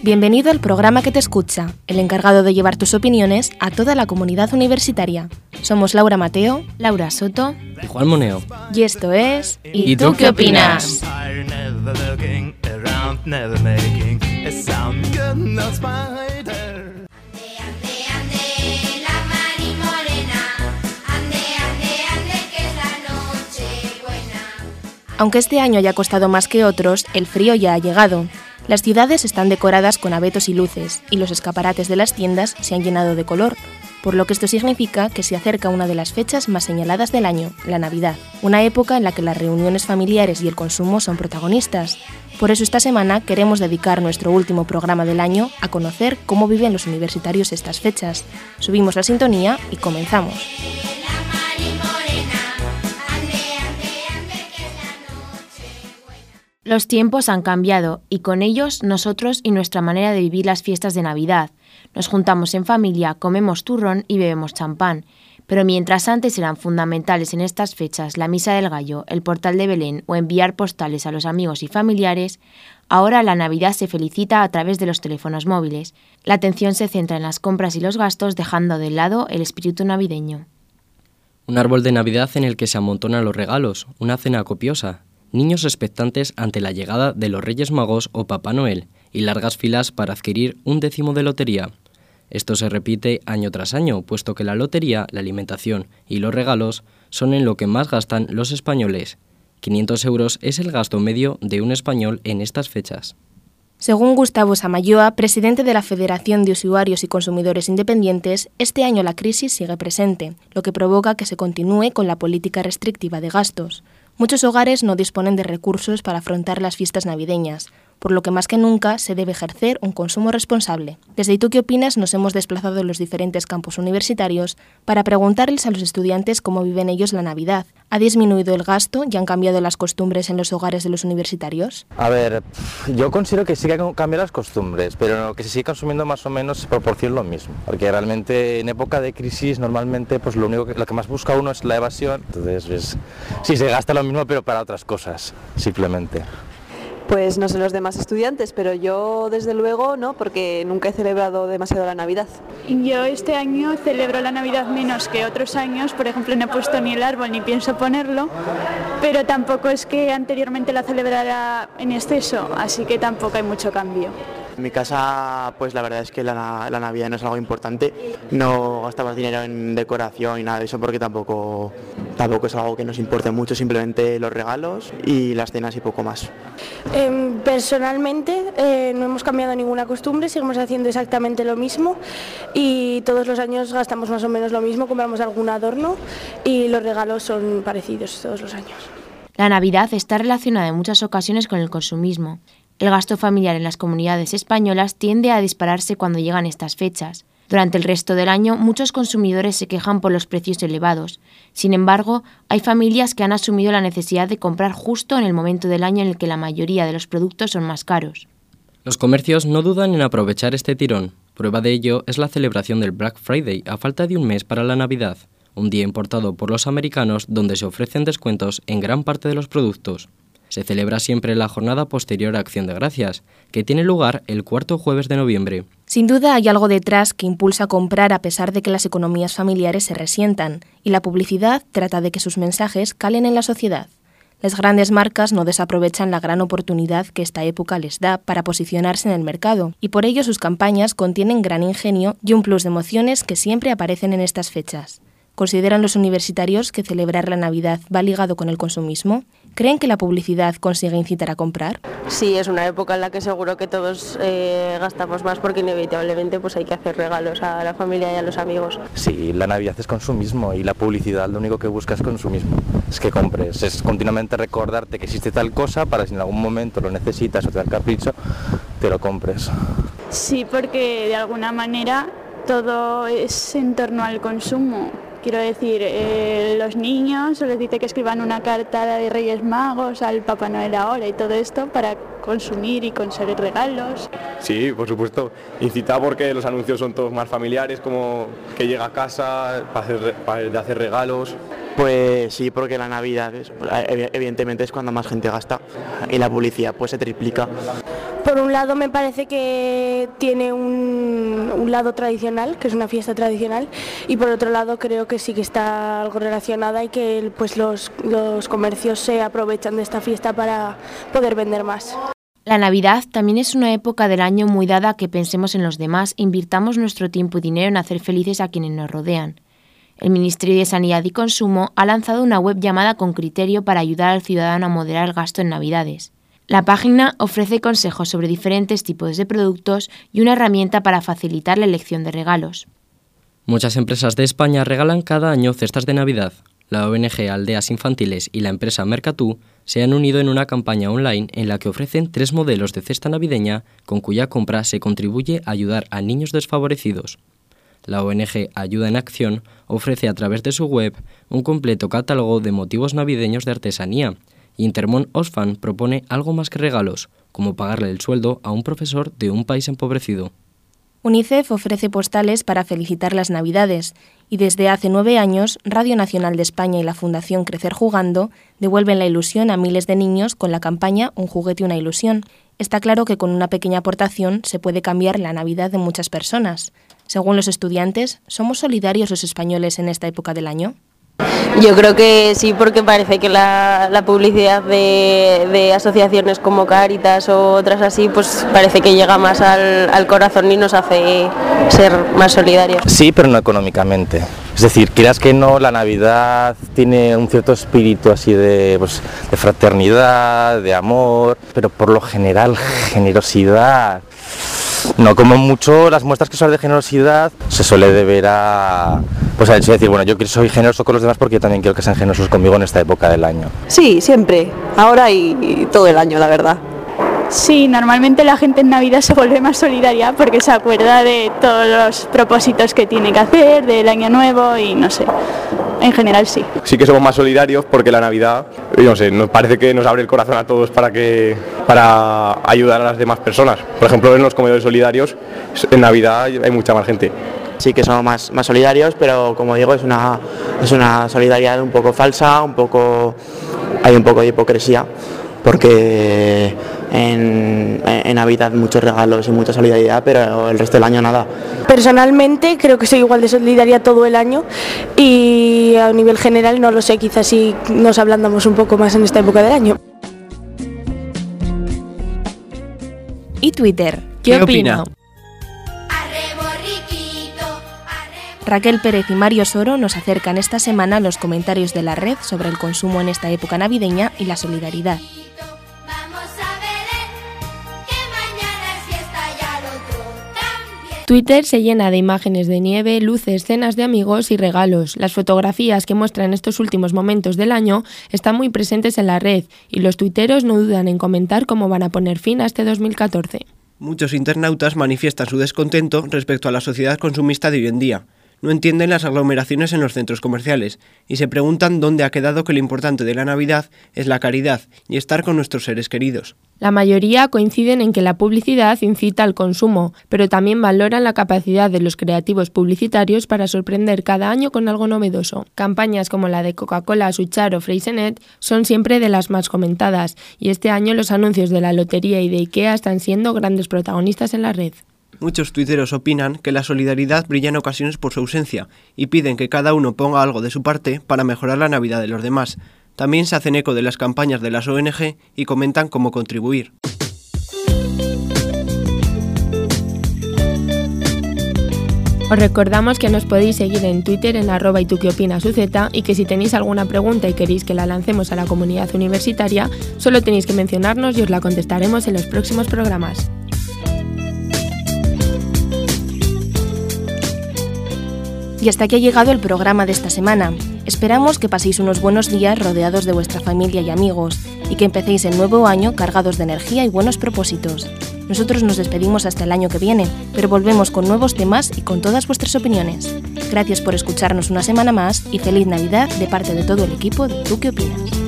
Bienvenido al programa que te escucha, el encargado de llevar tus opiniones a toda la comunidad universitaria. Somos Laura Mateo, Laura Soto y Juan Moneo. Y esto es... ¿Y tú qué opinas? Aunque este año haya costado más que otros, el frío ya ha llegado. Las ciudades están decoradas con abetos y luces, y los escaparates de las tiendas se han llenado de color, por lo que esto significa que se acerca una de las fechas más señaladas del año, la Navidad, una época en la que las reuniones familiares y el consumo son protagonistas. Por eso esta semana queremos dedicar nuestro último programa del año a conocer cómo viven los universitarios estas fechas. Subimos la sintonía y comenzamos. Los tiempos han cambiado y con ellos nosotros y nuestra manera de vivir las fiestas de Navidad. Nos juntamos en familia, comemos turrón y bebemos champán. Pero mientras antes eran fundamentales en estas fechas la misa del gallo, el portal de Belén o enviar postales a los amigos y familiares, ahora la Navidad se felicita a través de los teléfonos móviles. La atención se centra en las compras y los gastos, dejando de lado el espíritu navideño. Un árbol de Navidad en el que se amontonan los regalos, una cena copiosa, niños expectantes ante la llegada de los Reyes Magos o Papá Noel y largas filas para adquirir un décimo de lotería. Esto se repite año tras año, puesto que la lotería, la alimentación y los regalos son en lo que más gastan los españoles. 500 euros es el gasto medio de un español en estas fechas. Según Gustavo Samayoa, presidente de la Federación de Usuarios y Consumidores Independientes, este año la crisis sigue presente, lo que provoca que se continúe con la política restrictiva de gastos. Muchos hogares no disponen de recursos para afrontar las fiestas navideñas, por lo que más que nunca se debe ejercer un consumo responsable. Desde ¿Y tú qué opinas? Nos hemos desplazado a los diferentes campus universitarios para preguntarles a los estudiantes cómo viven ellos la Navidad. ¿Ha disminuido el gasto y han cambiado las costumbres en los hogares de los universitarios? A ver, yo considero que sí que han cambiado las costumbres, pero que se sigue consumiendo más o menos en proporción lo mismo. Porque realmente en época de crisis normalmente pues lo que más busca uno es la evasión. Entonces sí se gasta lo mismo pero para otras cosas, simplemente. Pues no sé los demás estudiantes, pero yo desde luego no, porque nunca he celebrado demasiado la Navidad. Yo este año celebro la Navidad menos que otros años, por ejemplo no he puesto ni el árbol ni pienso ponerlo, pero tampoco es que anteriormente la celebrara en exceso, así que tampoco hay mucho cambio. En mi casa, pues la verdad es que la Navidad no es algo importante, no gastamos dinero en decoración y nada de eso porque tampoco es algo que nos importe mucho, simplemente los regalos y las cenas y poco más. Personalmente no hemos cambiado ninguna costumbre, seguimos haciendo exactamente lo mismo y todos los años gastamos más o menos lo mismo, compramos algún adorno y los regalos son parecidos todos los años. La Navidad está relacionada en muchas ocasiones con el consumismo. El gasto familiar en las comunidades españolas tiende a dispararse cuando llegan estas fechas. Durante el resto del año, muchos consumidores se quejan por los precios elevados. Sin embargo, hay familias que han asumido la necesidad de comprar justo en el momento del año en el que la mayoría de los productos son más caros. Los comercios no dudan en aprovechar este tirón. Prueba de ello es la celebración del Black Friday a falta de un mes para la Navidad, un día importado por los americanos donde se ofrecen descuentos en gran parte de los productos. Se celebra siempre la jornada posterior a Acción de Gracias, que tiene lugar el cuarto jueves de noviembre. Sin duda hay algo detrás que impulsa a comprar a pesar de que las economías familiares se resientan, y la publicidad trata de que sus mensajes calen en la sociedad. Las grandes marcas no desaprovechan la gran oportunidad que esta época les da para posicionarse en el mercado, y por ello sus campañas contienen gran ingenio y un plus de emociones que siempre aparecen en estas fechas. ¿Consideran los universitarios que celebrar la Navidad va ligado con el consumismo? ¿Creen que la publicidad consigue incitar a comprar? Sí, es una época en la que seguro que todos gastamos más porque inevitablemente pues hay que hacer regalos a la familia y a los amigos. Sí, la Navidad es consumismo y la publicidad lo único que busca es consumismo. Es que compres, es continuamente recordarte que existe tal cosa para si en algún momento lo necesitas o te da el capricho, te lo compres. Sí, porque de alguna manera todo es en torno al consumo. Quiero decir, los niños se les dice que escriban una carta de Reyes Magos al Papá Noel ahora y todo esto para consumir y conseguir regalos. Sí, por supuesto. Incita porque los anuncios son todos más familiares, como que llega a casa para hacer regalos. Pues sí, porque la Navidad evidentemente es cuando más gente gasta y la publicidad pues se triplica. Por un lado me parece que tiene un lado tradicional, que es una fiesta tradicional, y por otro lado creo que sí que está algo relacionada y que pues los comercios se aprovechan de esta fiesta para poder vender más. La Navidad también es una época del año muy dada a que pensemos en los demás e invirtamos nuestro tiempo y dinero en hacer felices a quienes nos rodean. El Ministerio de Sanidad y Consumo ha lanzado una web llamada Con Criterio para ayudar al ciudadano a moderar el gasto en Navidades. La página ofrece consejos sobre diferentes tipos de productos y una herramienta para facilitar la elección de regalos. Muchas empresas de España regalan cada año cestas de Navidad. La ONG Aldeas Infantiles y la empresa Mercatú se han unido en una campaña online en la que ofrecen 3 modelos de cesta navideña con cuya compra se contribuye a ayudar a niños desfavorecidos. La ONG Ayuda en Acción ofrece a través de su web un completo catálogo de motivos navideños de artesanía y Intermón Oxfam propone algo más que regalos, como pagarle el sueldo a un profesor de un país empobrecido. UNICEF ofrece postales para felicitar las Navidades y desde hace 9 años Radio Nacional de España y la Fundación Crecer Jugando devuelven la ilusión a miles de niños con la campaña Un juguete, una ilusión. Está claro que con una pequeña aportación se puede cambiar la Navidad de muchas personas. Según los estudiantes, ¿somos solidarios los españoles en esta época del año? Yo creo que sí, porque parece que la publicidad de asociaciones como Cáritas o otras así, pues parece que llega más al corazón y nos hace ser más solidarios. Sí, pero no económicamente. Es decir, quieras que no, la Navidad tiene un cierto espíritu así de fraternidad, de amor, pero por lo general generosidad. No, como mucho las muestras que son de generosidad se suele deber a al hecho de decir, bueno, yo soy generoso con los demás porque yo también quiero que sean generosos conmigo en esta época del año. Sí, siempre, ahora y todo el año, la verdad. Sí, normalmente la gente en Navidad se vuelve más solidaria porque se acuerda de todos los propósitos que tiene que hacer, del año nuevo y no sé, en general sí. Sí que somos más solidarios porque la Navidad, no sé, nos parece que nos abre el corazón a todos para ayudar a las demás personas. Por ejemplo, en los comedores solidarios, en Navidad hay mucha más gente. Sí que somos más solidarios, pero como digo, es una solidaridad un poco falsa, hay un poco de hipocresía, porque en Navidad muchos regalos y mucha solidaridad, pero el resto del año nada. Personalmente creo que soy igual de solidaria todo el año y a nivel general no lo sé, quizás sí nos ablandamos un poco más en esta época del año. ¿Y Twitter? ¿Qué opina? Raquel Pérez y Mario Soro nos acercan esta semana los comentarios de la red sobre el consumo en esta época navideña y la solidaridad. Twitter se llena de imágenes de nieve, luces, cenas de amigos y regalos. Las fotografías que muestran estos últimos momentos del año están muy presentes en la red y los tuiteros no dudan en comentar cómo van a poner fin a este 2014. Muchos internautas manifiestan su descontento respecto a la sociedad consumista de hoy en día. No entienden las aglomeraciones en los centros comerciales y se preguntan dónde ha quedado que lo importante de la Navidad es la caridad y estar con nuestros seres queridos. La mayoría coinciden en que la publicidad incita al consumo, pero también valoran la capacidad de los creativos publicitarios para sorprender cada año con algo novedoso. Campañas como la de Coca-Cola, Suchar o Freixenet son siempre de las más comentadas y este año los anuncios de la lotería y de IKEA están siendo grandes protagonistas en la red. Muchos tuiteros opinan que la solidaridad brilla en ocasiones por su ausencia y piden que cada uno ponga algo de su parte para mejorar la Navidad de los demás. También se hacen eco de las campañas de las ONG y comentan cómo contribuir. Os recordamos que nos podéis seguir en Twitter en @ituqueopinasuz y que si tenéis alguna pregunta y queréis que la lancemos a la comunidad universitaria, solo tenéis que mencionarnos y os la contestaremos en los próximos programas. Y hasta aquí ha llegado el programa de esta semana. Esperamos que paséis unos buenos días rodeados de vuestra familia y amigos y que empecéis el nuevo año cargados de energía y buenos propósitos. Nosotros nos despedimos hasta el año que viene, pero volvemos con nuevos temas y con todas vuestras opiniones. Gracias por escucharnos una semana más y feliz Navidad de parte de todo el equipo de ¿Tú qué opinas?